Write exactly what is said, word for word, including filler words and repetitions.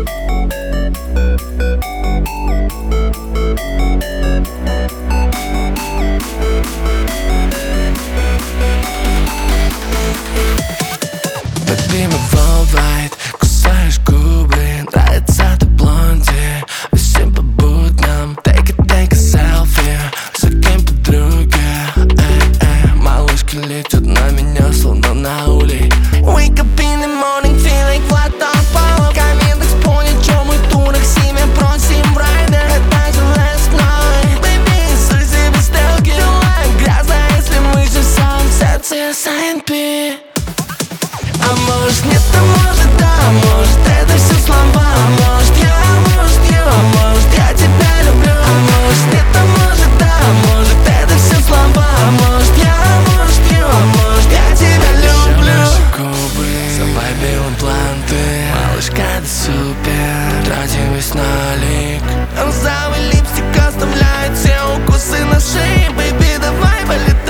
Любимый волвайт, кусаешь губы, нравится ты блонди. Всем по будням, take it, take a selfie. За кем подруга, эй, эй. Малышки летят на меня, словно на улей. Wake up in the morning, feel like flat on power. Камин экспонит, чё мы турах себе просим в райдер. Это же last night, baby, суйся без стрелки. Грязно, если мы же в самом сердце эс эн пи. А может нет, а может да, может это все слова. А может я, а может я, а может я тебя люблю. А может нет, а может да, может это все слова. А может я, а может я, а может я тебя люблю. Наши губы, завайбил импланты. Малышка, ты супер, трати весь налик. Розовый липстик оставляет все укусы на шее. Baby, давай полетай.